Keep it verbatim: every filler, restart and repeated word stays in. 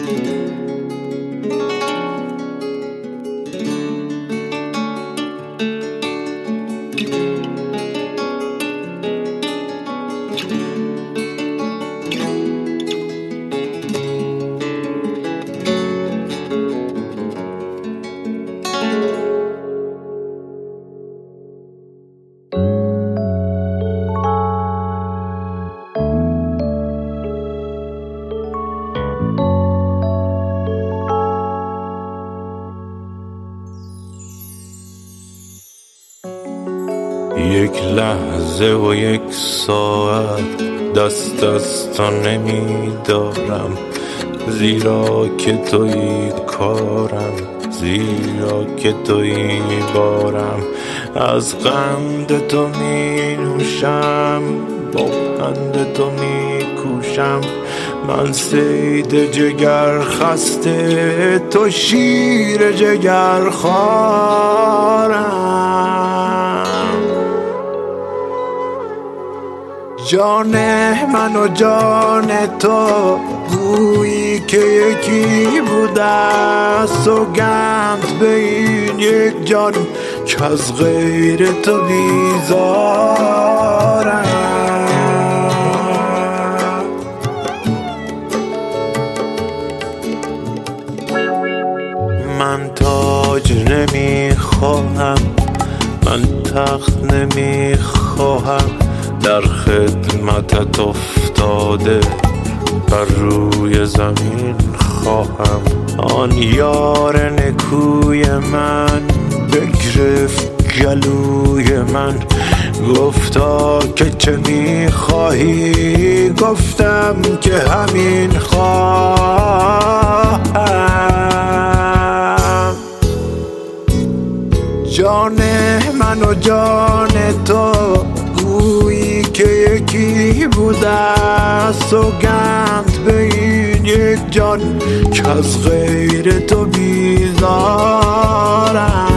یک لحظه و یک ساعت دست از تو نمی دارم، زیرا که تویی کارم، زیرا که تویی بارم. از قند تو می نوشم، با پند تو می کوشم. من صید جگر خسته، تو شیر جگر خوارم. جان من و جان تو گویی که یکی بوده، سوگند به این یک جان که از غیر تو بیزارم. من تاج نمی خواهم، من تخت نمی خواهم، در خدمتت افتاده بر روی زمین خواهم. آن یار نکوی من بگرفت گلوی من، گفتا که چه میخواهی؟ گفتم که همین خواهم. جان من و جان تو گویی که یکی بوده، سوگند به این یک جان که از غیر تو بیزارم.